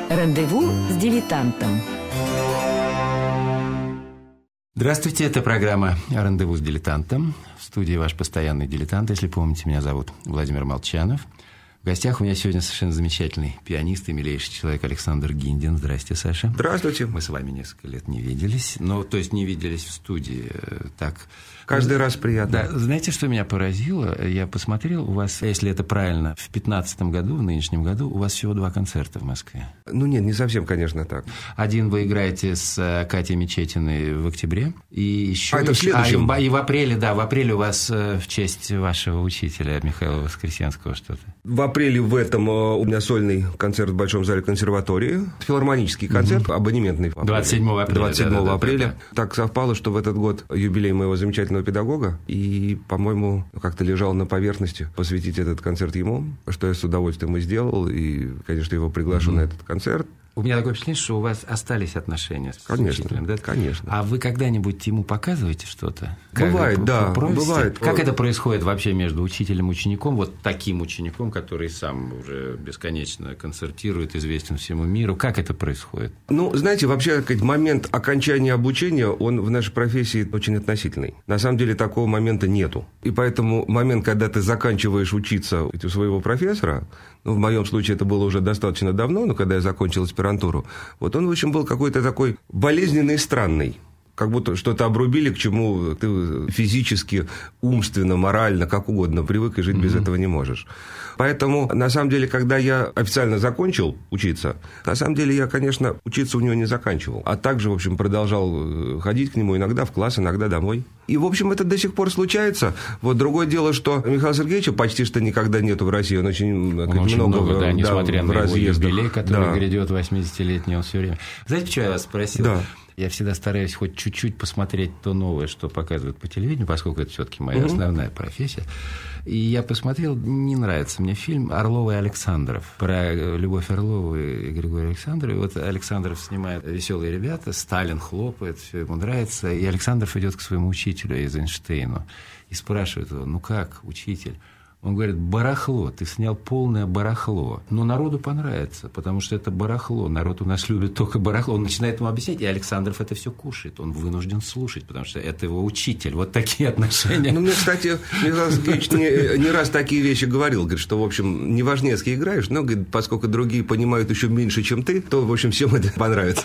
Рандеву с дилетантом. Здравствуйте, это программа «Рандеву с дилетантом». В студии ваш постоянный дилетант, если помните, меня зовут Владимир Молчанов. В гостях у меня сегодня совершенно замечательный пианист и милейший человек Александр Гиндин. Здрасте, Саша. Здравствуйте. Мы с вами несколько лет не виделись, то есть не виделись в студии, так... Каждый раз приятно. Да, знаете, что меня поразило? Я посмотрел, у вас, если это правильно, в 2015 году, в нынешнем году, у вас всего 2 концерта в Москве. Нет, не совсем, конечно, так. Один вы играете с Катей Мечетиной в октябре, и еще... это в следующем? И в апреле, да, в апреле у вас в честь вашего учителя Михаила Воскресенского что-то. В апреле в этом у меня сольный концерт в Большом зале консерватории, филармонический концерт, абонементный. 27 апреля. 27 апреля. Да. Так совпало, что в этот год юбилей моего замечательного педагога, и, по-моему, как-то лежал на поверхности посвятить этот концерт ему, что я с удовольствием и сделал, и, конечно, его приглашу на этот концерт. У меня такое впечатление, что у вас остались отношения с учителем, да? Конечно. А вы когда-нибудь ему показываете что-то? Бывает, да, бывает. Как это происходит вообще между учителем и учеником, вот таким учеником, который сам уже бесконечно концертирует, известен всему миру? Как это происходит? Знаете, вообще, момент окончания обучения, он в нашей профессии очень относительный. На самом деле, такого момента нету. И поэтому момент, когда ты заканчиваешь учиться у своего профессора, в моем случае это было уже достаточно давно, но когда я закончил аспирантуру, вот он, в общем, был какой-то такой болезненный и странный. Как будто что-то обрубили, к чему ты физически, умственно, морально, как угодно привык и жить без этого не можешь. Поэтому, на самом деле, когда я официально закончил учиться, на самом деле я, конечно, учиться у него не заканчивал. А также, в общем, продолжал ходить к нему иногда в класс, иногда домой. И, в общем, это до сих пор случается. Вот другое дело, что Михаила Сергеевича почти что никогда нету в России. Он очень много, да, несмотря на его юбилей, который грядет 80-летний, он все время... Знаете, почему я вас спросил? Да. Я всегда стараюсь хоть чуть-чуть посмотреть то новое, что показывают по телевидению, поскольку это все-таки моя основная профессия. И я посмотрел, не нравится мне фильм «Орлов и Александров» про Любовь Орлову и Григория Александрова. И вот Александров снимает «Веселые ребята», Сталин хлопает, все ему нравится. И Александров идет к своему учителю Эйзенштейну и спрашивает его: «Ну как, учитель?» Он говорит: барахло, ты снял полное барахло. Но народу понравится, потому что это барахло. Народ у нас любит только барахло. Он начинает ему объяснять, и Александров это все кушает. Он вынужден слушать, потому что это его учитель. Вот такие отношения. Мне, кстати, Михаил Сергеевич не раз такие вещи говорил. Говорит, что, в общем, не важнее, с кем играешь, но, говорит, поскольку другие понимают еще меньше, чем ты, то, в общем, всем это понравится.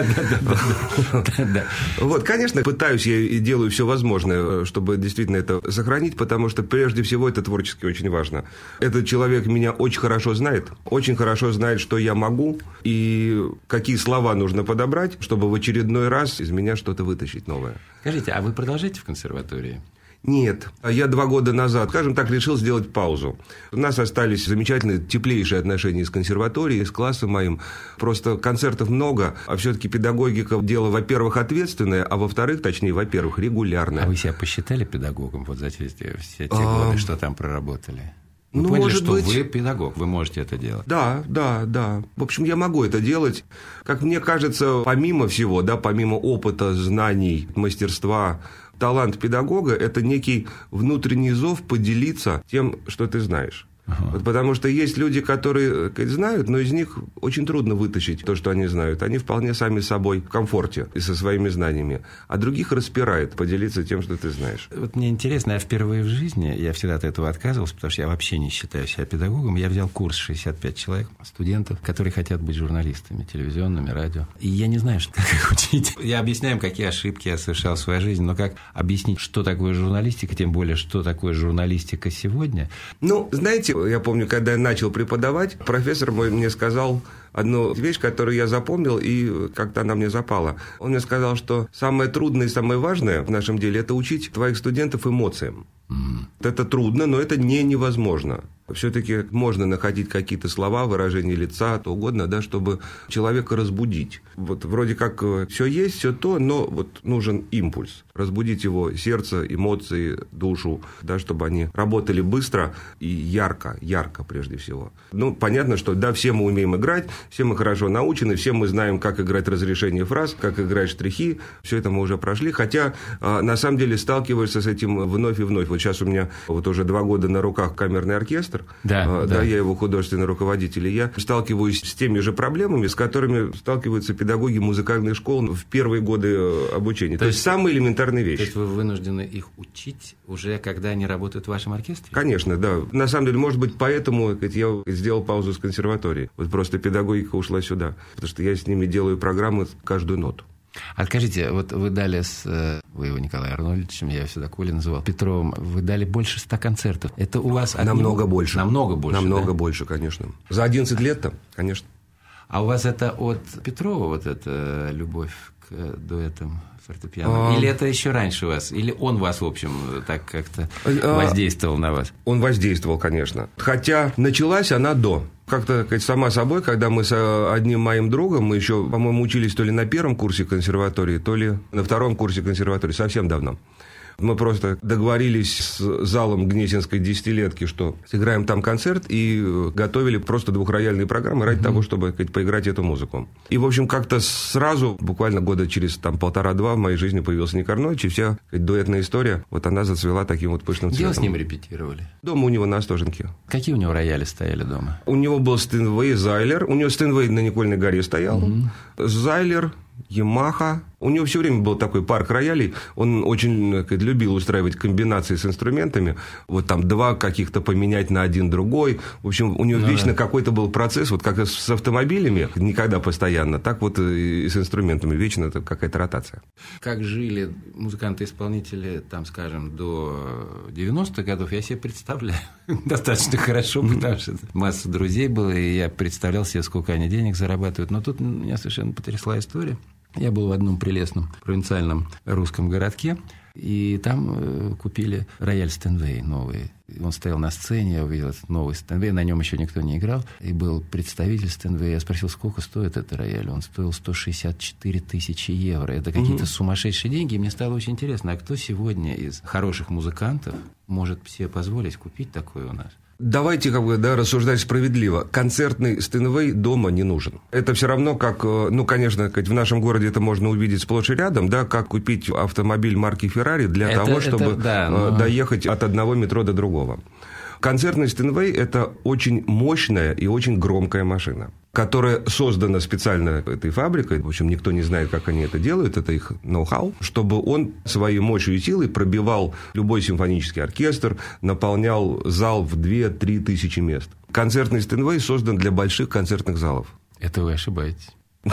Да. Вот, конечно, пытаюсь я и делаю все возможное, чтобы действительно это сохранить, потому что, прежде всего, это творческий очень важно. Этот человек меня очень хорошо знает, что я могу и какие слова нужно подобрать, чтобы в очередной раз из меня что-то вытащить новое. Скажите, а вы продолжаете в консерватории? Нет. Я 2 года назад, скажем так, решил сделать паузу. У нас остались замечательные, теплейшие отношения с консерваторией, с классом моим. Просто концертов много, а все-таки педагогика – дело, во-первых, ответственное, а во-вторых, регулярное. А вы себя посчитали педагогом вот за все те годы, что там проработали? Вы поняли, может что быть... вы педагог, вы можете это делать? Да. В общем, я могу это делать. Как мне кажется, помимо всего, помимо опыта, знаний, мастерства, талант педагога – это некий внутренний зов поделиться тем, что ты знаешь. Вот потому что есть люди, которые знают, но из них очень трудно вытащить то, что они знают. Они вполне сами собой в комфорте и со своими знаниями. А других распирает поделиться тем, что ты знаешь. Вот мне интересно, я впервые в жизни, я всегда от этого отказывался, потому что я вообще не считаю себя педагогом. Я взял курс 65 человек, студентов, которые хотят быть журналистами, телевизионными, радио. И я не знаю, как их учить. Я объясняю, какие ошибки я совершал в своей жизни, но как объяснить, что такое журналистика, тем более, что такое журналистика сегодня? Знаете, я помню, когда я начал преподавать, профессор мой мне сказал одну вещь, которую я запомнил, и как-то она мне запала. Он мне сказал, что самое трудное и самое важное в нашем деле – это учить твоих студентов эмоциям. Это трудно, но это не невозможно. Все-таки можно находить какие-то слова, выражения лица, то угодно, чтобы человека разбудить. Вот вроде как все есть, все то, но вот нужен импульс. Разбудить его сердце, эмоции, душу, чтобы они работали быстро и ярко прежде всего. Понятно, что все мы умеем играть, все мы хорошо научены, все мы знаем, как играть разрешение фраз, как играть штрихи, все это мы уже прошли, хотя на самом деле сталкиваешься с этим вновь и вновь. Вот сейчас у меня вот уже 2 года на руках камерный оркестр, да, я его художественный руководитель, и я сталкиваюсь с теми же проблемами, с которыми сталкиваются педагоги музыкальных школ в первые годы обучения. То есть самые элементарные вещи. То есть вы вынуждены их учить уже, когда они работают в вашем оркестре? Конечно, да. На самом деле, может быть, поэтому я сделал паузу с консерватории. Вот просто педагогика ушла сюда, потому что я с ними делаю программы каждую ноту. А скажите, вот вы дали вы его Николаем Арнольдовичем, я его всегда Колей называл, Петровым, вы дали больше 100 концертов. Это у вас... Намного больше. Намного больше, Намного да? больше, конечно. За 11 лет-то, конечно. А у вас это от Петрова, вот эта любовь к дуэтам фортепиано? Или это еще раньше вас? Или он вас, в общем, так как-то воздействовал на вас? Он воздействовал, конечно. Хотя началась она до. Как-то сама собой, когда мы с одним моим другом, мы еще, по-моему, учились то ли на 1 курсе консерватории, то ли на 2 курсе консерватории, совсем давно. Мы просто договорились с залом Гнесинской десятилетки, что сыграем там концерт, и готовили просто 2-рояльные программы ради того, чтобы поиграть эту музыку. И, в общем, как-то сразу, буквально года через 1,5-2 в моей жизни появился Ник Арнольдович, и вся дуэтная история, вот она зацвела таким вот пышным цветом. Где вы с ним репетировали? Дома у него на Остоженке. Какие у него рояли стояли дома? У него был Стейнвей, Зайлер. У него Стейнвей на Никольной горе стоял. Зайлер, Ямаха. У него все время был такой парк роялей. Он очень любил устраивать комбинации с инструментами. Вот там 2 каких-то поменять на один другой. В общем, у него вечно какой-то был процесс. Вот как с автомобилями, никогда постоянно, так вот и с инструментами. Вечно это какая-то ротация. Как жили музыканты-исполнители, там, скажем, до 90-х годов, я себе представляю достаточно хорошо, потому что масса друзей было, и я представлял себе, сколько они денег зарабатывают. Но тут меня совершенно потрясла история. Я был в одном прелестном провинциальном русском городке, и там купили рояль Стейнвей новый. Он стоял на сцене, я увидел этот новый Стейнвей, на нем еще никто не играл. И был представитель Стейнвея. Я спросил, сколько стоит этот рояль. Он стоил 164 тысячи евро. Это какие-то сумасшедшие деньги. И мне стало очень интересно, а кто сегодня из хороших музыкантов может себе позволить купить такое у нас? Давайте рассуждать справедливо. Концертный Стейнвей дома не нужен. Это все равно, как, конечно, в нашем городе это можно увидеть сплошь и рядом, да, как купить автомобиль марки Феррари для того, чтобы доехать от одного метро до другого. Концертный Стейнвей – это очень мощная и очень громкая машина, которая создана специально этой фабрикой. В общем, никто не знает, как они это делают, это их ноу-хау, чтобы он своей мощью и силой пробивал любой симфонический оркестр, наполнял зал в 2-3 тысячи мест. Концертный Стейнвей создан для больших концертных залов. Это вы ошибаетесь.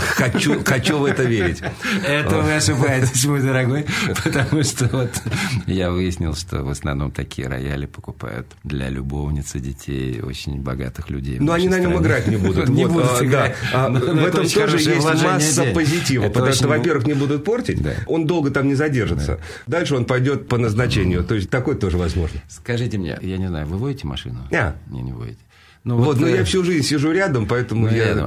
Хочу в это верить. Это вы ошибаетесь, мой дорогой, потому что вот я выяснил, что в основном такие рояли покупают для любовниц и детей очень богатых людей. Но они на нем играть не будут. Не будут играть. В этом тоже есть масса позитива, потому что, во-первых, не будут портить, он долго там не задержится. Дальше он пойдет по назначению, то есть такое тоже возможно. Скажите мне, я не знаю, вы водите машину? Нет. Не водите. Но я всю жизнь сижу рядом, поэтому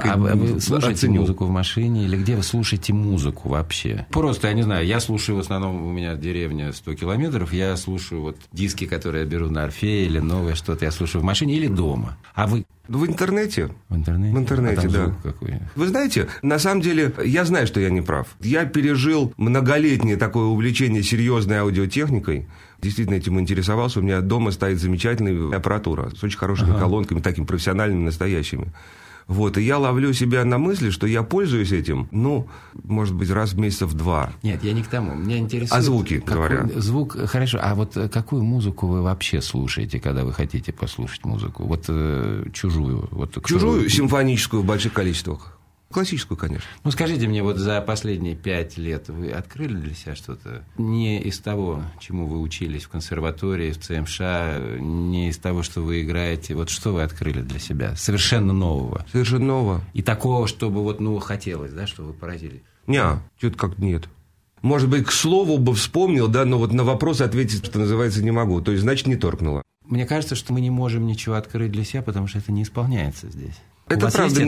вы слушаете музыку в машине или где вы слушаете музыку вообще? Просто, я не знаю, я слушаю в основном, у меня деревня 100 километров, я слушаю вот диски, которые я беру на Орфее или новое что-то, я слушаю в машине или дома. А вы? В интернете. В интернете? В интернете, а там да. звук какой? Вы знаете, на самом деле, я знаю, что я не прав. Я пережил многолетнее такое увлечение серьезной аудиотехникой. Действительно этим интересовался. У меня дома стоит замечательная аппаратура с очень хорошими колонками, такими профессиональными, настоящими. Вот, и я ловлю себя на мысли, что я пользуюсь этим, может быть, раз в месяцев 2. Нет, я не к тому. Меня интересует... А звуки, говоря. Звук, хорошо. А вот какую музыку вы вообще слушаете, когда вы хотите послушать музыку? Вот чужую. Чужую, симфоническую в больших количествах. Классическую, конечно. Скажите мне, вот за последние 5 лет вы открыли для себя что-то не из того, чему вы учились в консерватории, в ЦМШ, не из того, что вы играете. Вот что вы открыли для себя? Совершенно нового. Совершенно нового. И такого, чтобы, хотелось, да, что вы поразили? Что-то как-то нет. Может быть, к слову бы вспомнил, да, но вот на вопрос ответить, что называется, не могу. То есть, значит, не торкнуло. Мне кажется, что мы не можем ничего открыть для себя, потому что это не исполняется здесь. Это правда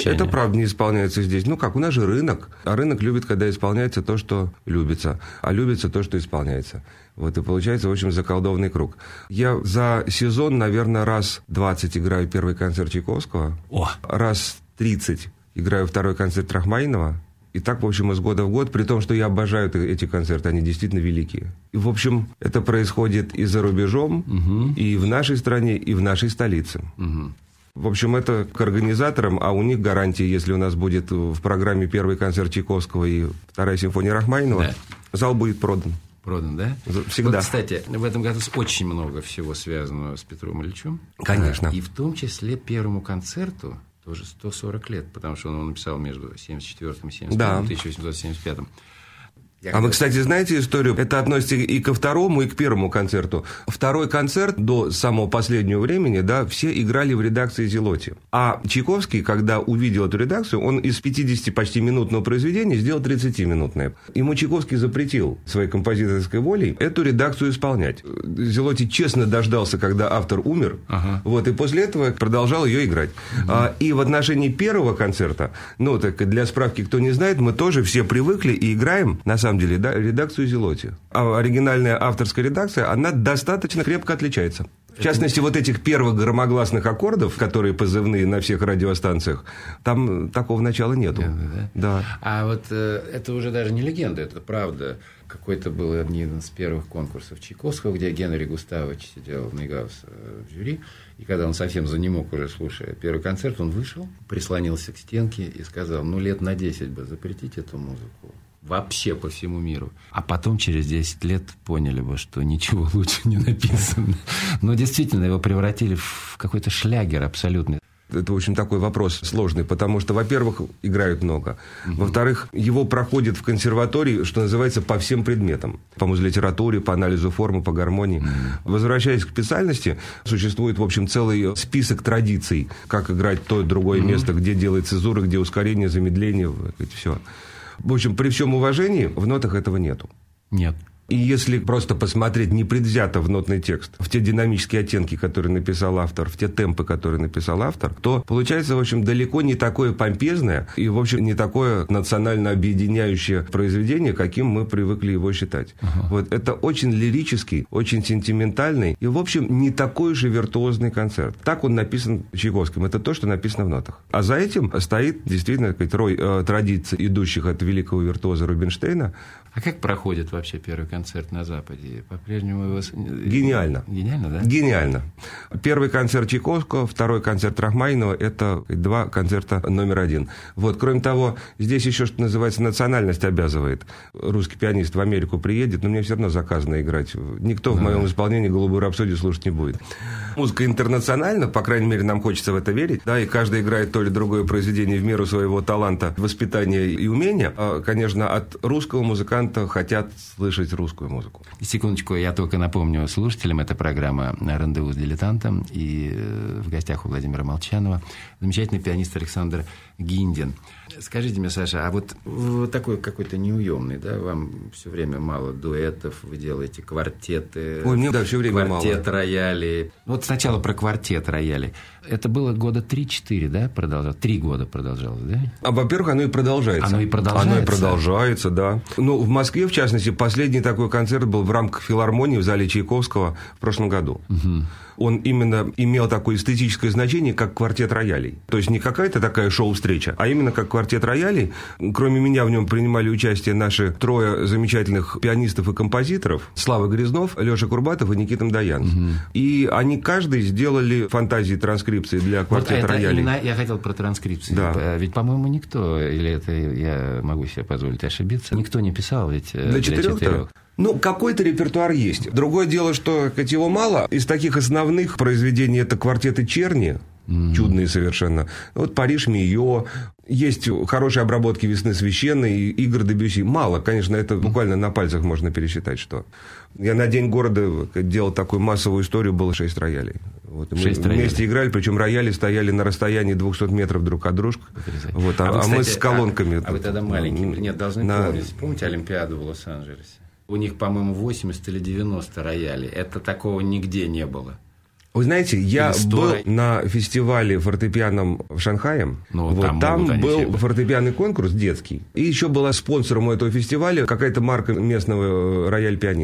не исполняется здесь. У нас же рынок. А рынок любит, когда исполняется то, что любится. А любится то, что исполняется. Вот и получается, в общем, заколдованный круг. Я за сезон, наверное, раз 20 играю первый концерт Чайковского. Раз 30 играю второй концерт Рахманинова. И так, в общем, из года в год, при том, что я обожаю эти концерты, они действительно великие. И, в общем, это происходит и за рубежом, и в нашей стране, и в нашей столице. В общем, это к организаторам, а у них гарантии, если у нас будет в программе первый концерт Чайковского и вторая симфония Рахманинова, зал будет продан. Продан, да? Всегда. Вот, кстати, в этом году очень много всего связано с Петром Ильичем. Конечно. И в том числе первому концерту тоже 140 лет, потому что он его написал между 74-м и 75-м, да. 1875-м. А вы, кстати, знаете историю? Это относится и ко второму, и к первому концерту. Второй концерт до самого последнего времени, да, все играли в редакции Зелотти. А Чайковский, когда увидел эту редакцию, он из 50 почти минутного произведения сделал 30-минутное. Ему Чайковский запретил своей композиторской волей эту редакцию исполнять. Зелотти честно дождался, когда автор умер, вот, и после этого продолжал ее играть. И в отношении первого концерта, ну, так для справки, кто не знает, мы тоже все привыкли и играем, на самом деле, да, редакцию Зелотти. А оригинальная авторская редакция, она достаточно крепко отличается. В частности, вот этих первых громогласных аккордов, которые позывные на всех радиостанциях, там такого начала нету. Да. А вот это уже даже не легенда, это правда. Какой-то был один из первых конкурсов Чайковского, где Генри Густавович сидел в Мейгаус в жюри, и когда он совсем занемог уже, слушая первый концерт, он вышел, прислонился к стенке и сказал: ну, лет на 10 бы запретить эту музыку. Вообще по всему миру. А потом, через 10 лет, поняли бы, что ничего лучше не написано. Но действительно, его превратили в какой-то шлягер абсолютный. Это, в общем, такой вопрос сложный, потому что, во-первых, играют много. Во-вторых, его проходит в консерватории, что называется, по всем предметам. По музлитературе, по анализу формы, по гармонии. Возвращаясь к специальности, существует, в общем, целый список традиций, как играть то и другое место, где делать цезура, где ускорение, замедление, все. В общем, при всем уважении, в нотах этого нету. Нет. И если просто посмотреть непредвзято в нотный текст, в те динамические оттенки, которые написал автор, в те темпы, которые написал автор, то получается, в общем, далеко не такое помпезное и, в общем, не такое национально объединяющее произведение, каким мы привыкли его считать. Вот. Это очень лирический, очень сентиментальный и, в общем, не такой уж и виртуозный концерт. Так он написан Чайковским. Это то, что написано в нотах. А за этим стоит, действительно, рой традиций, идущих от великого виртуоза Рубинштейна. А как проходит вообще первый концерт на Западе? По-прежнему его... Гениально. Гениально, да? Гениально. Первый концерт Чайковского, второй концерт Рахманинова – это два концерта номер один. Вот. Кроме того, здесь еще, что называется, национальность обязывает. Русский пианист в Америку приедет, но мне все равно заказано играть. Никто в моем исполнении «Голубую рапсодию» слушать не будет. Музыка интернациональна, по крайней мере, нам хочется в это верить. Да, и каждый играет то или другое произведение в меру своего таланта, воспитания и умения. А, конечно, от русского музыканта хотят слышать русскую музыку. Секундочку, я только напомню слушателям, это программа «Рандеву с дилетантом», и в гостях у Владимира Молчанова замечательный пианист Александр Гиндин. Скажите мне, Саша, а вот вы такой какой-то неуемный, да? Вам все время мало дуэтов, вы делаете квартеты. Ой, мне, да, все время мало. Квартет рояли. Вот сначала про квартет рояли. Это было года 3-4, да, продолжалось? 3 года продолжалось, да? А, во-первых, оно и продолжается. Оно и продолжается? Оно и продолжается, да. Ну, в Москве, в частности, последний такой концерт был в рамках филармонии в зале Чайковского в прошлом году. Он именно имел такое эстетическое значение, как квартет роялей. То есть не какая-то такая шоу-встреча, а именно как квартет роялей. Кроме меня в нем принимали участие наши 3 замечательных пианистов и композиторов: Слава Грязнов, Леша Курбатов и Никита Мдоянц. И они каждый сделали фантазии транскрипции для квартета роялей. Именно я хотел про транскрипцию. Да. Ведь, по-моему, никто, или это я могу себе позволить ошибиться, никто не писал ведь для 4. Ну, какой-то репертуар есть. Другое дело, что его мало. Из таких основных произведений это квартеты Черни, чудные совершенно. Вот «Париж Мийо». Есть хорошие обработки «Весны священной», Игорь Дебюсси. Мало, конечно, это буквально на пальцах можно пересчитать, что. Я на День города делал такую массовую историю, было 6 роялей. Вот. Мы вместе играли, причем рояли стояли на расстоянии 200 метров друг от друга. Вот, вы, кстати, мы с колонками. А вы тогда маленькие. Нет, должны помнить. Помните Олимпиаду в Лос-Анджелесе? У них, по-моему, 80 или 90 роялей. Это такого нигде не было. Вы знаете, я был на фестивале фортепианом в Шанхае. Ну, вот, там был фортепианный конкурс детский. И еще была спонсором этого фестиваля какая-то марка местного рояль-пианино.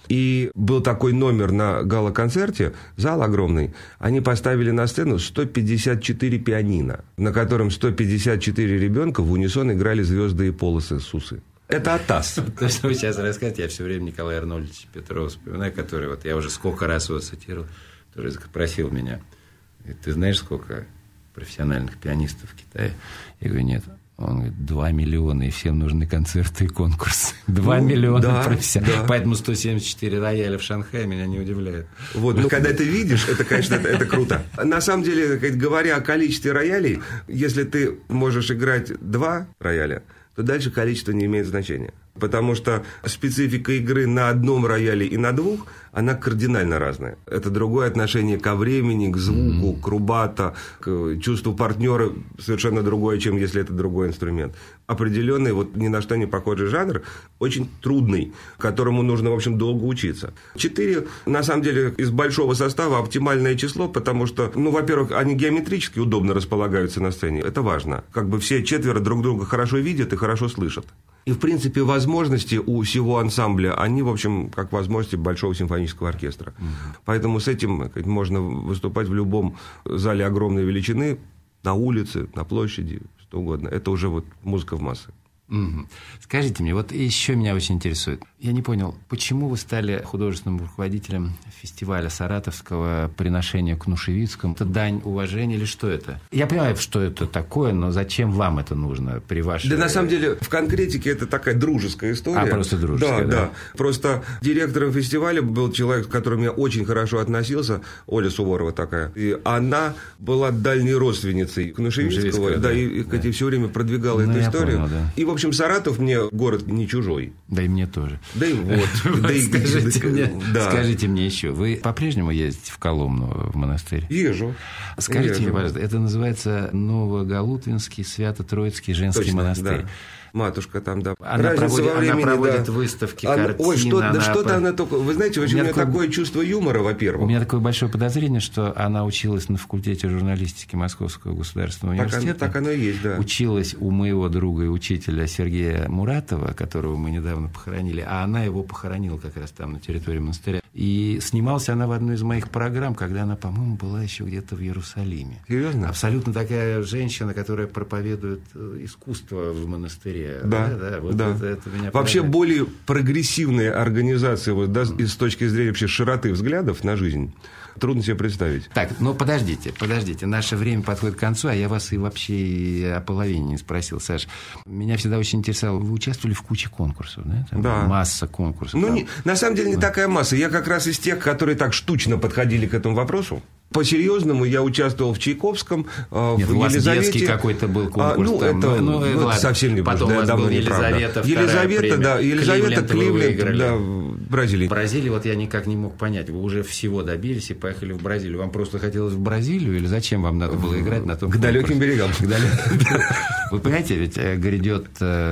И был такой номер на гала-концерте, зал огромный. Они поставили на сцену 154 пианино, на котором 154 ребенка в унисон играли «Звезды и полосы» Сусы. Это АТАС. То, что вы сейчас рассказываете, я все время Николая Арнольдовича Петрова вспоминаю, который, вот я уже сколько раз его цитировал, который просил меня: ты знаешь, сколько профессиональных пианистов в Китае? Я говорю: нет. Он говорит: 2 миллиона, и всем нужны концерты и конкурсы. 2 миллиона профессионалов. Да. Поэтому 174 рояля в Шанхае меня не удивляет. Вот, ну, когда ты видишь, это, конечно, это круто. На самом деле, говоря о количестве роялей, если ты можешь играть 2 рояля, то дальше количество не имеет значения. Потому что специфика игры на одном рояле и на 2, она кардинально разная. Это другое отношение ко времени, к звуку, к рубато, к чувству партнера, совершенно другое, чем если это другой инструмент. Определенный, вот ни на что не похожий жанр, очень трудный, которому нужно, в общем, долго учиться. 4, на самом деле, из большого состава оптимальное число, потому что, ну, во-первых, они геометрически удобно располагаются на сцене. Это важно. Как бы все 4 друг друга хорошо видят и хорошо слышат. И, в принципе, возможности у всего ансамбля, они, в общем, как возможности большого симфонического оркестра. Поэтому с этим можно выступать в любом зале огромной величины, на улице, на площади, что угодно. Это уже вот музыка в массы. Скажите мне, вот еще меня очень интересует. Я не понял, почему вы стали художественным руководителем фестиваля саратовского «Приношение к Нушевицкому»? Это дань уважения или что это? Я понимаю, что это такое, но зачем вам это нужно при вашей... Да, на самом деле, в конкретике это такая дружеская история. Просто дружеская, да. Просто директором фестиваля был человек, к которому я очень хорошо относился, Оля Суворова такая. И она была дальней родственницей Кнушевицкого, да, и все время продвигала эту историю. Понял, да. И, в общем, Саратов мне город не чужой. Да и мне тоже. Да и вот. Скажите мне еще, вы по-прежнему ездите в Коломну, в монастырь? Езжу. Скажите мне, пожалуйста, это называется Новогалутвинский Свято-Троицкий женский монастырь. Матушка там, да. Она проводит выставки, картины. Ой, что-то она только... Вы знаете, у меня такое чувство юмора, во-первых. У меня такое большое подозрение, что она училась на факультете журналистики Московского государственного университета. Так оно и есть, да. Училась у моего друга и учителя Сергея Муратова, которого мы недавно похоронили, а она его похоронила как раз там, на территории монастыря. И снималась она в одной из моих программ, когда она, по-моему, была еще где-то в Иерусалиме. Серьезно? Абсолютно такая женщина, которая проповедует искусство в монастыре. Да. Это меня вообще поражает. более прогрессивные организации, вот, да, с точки зрения вообще широты взглядов на жизнь, трудно себе представить. Так, ну подождите. Наше время подходит к концу, а я вас и вообще и о половине не спросил, Саш. Меня всегда очень интересовало, вы участвовали в куче конкурсов, да? Там да. Масса конкурсов. Ну, на самом деле не такая масса. Я как раз из тех, которые так штучно подходили к этому вопросу. По-серьезному я участвовал в Чайковском, в Елизавете. У вас детский какой-то был конкурс. Это совсем не потом было. Давно Елизавета, Елизавета, Кливленд, да, Бразилия. В Бразилии вот я никак не мог понять. Вы уже всего добились и поехали в Бразилию. Вам просто хотелось в Бразилию или зачем вам надо было играть на том конкурсе? К далеким берегам. Вы понимаете, ведь грядет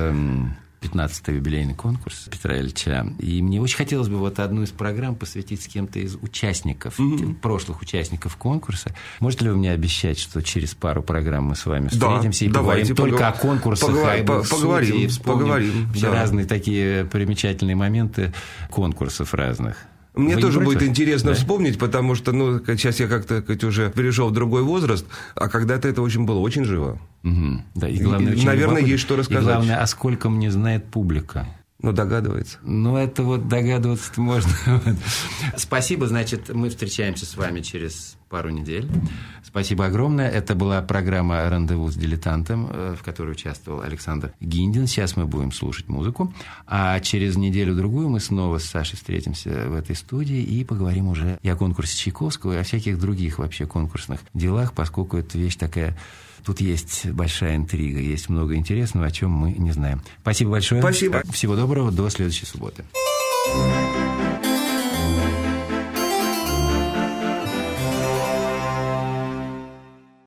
15-й юбилейный конкурс Петра Ильича. И мне очень хотелось бы вот одну из программ посвятить с кем-то из участников, прошлых участников конкурса. Можете ли вы мне обещать, что через пару программ мы с вами встретимся и поговорим только о конкурсах, поговорим. Все разные такие примечательные моменты конкурсов разных. Мне тоже будет интересно вспомнить, потому что сейчас я как-то уже перешел в другой возраст, а когда-то это было очень живо. Да, и главное, наверное, есть что рассказать. И главное, а сколько мне знает публика. Догадывается. Это вот догадываться-то можно. Спасибо, значит, мы встречаемся с вами через пару недель. Спасибо огромное. Это была программа «Рандеву с дилетантом», в которой участвовал Александр Гиндин. Сейчас мы будем слушать музыку. А через неделю-другую мы снова с Сашей встретимся в этой студии и поговорим уже и о конкурсе Чайковского, и о всяких других вообще конкурсных делах, поскольку эта вещь такая... Тут есть большая интрига, есть много интересного, о чем мы не знаем. Спасибо большое. Спасибо. Всего доброго, до следующей субботы.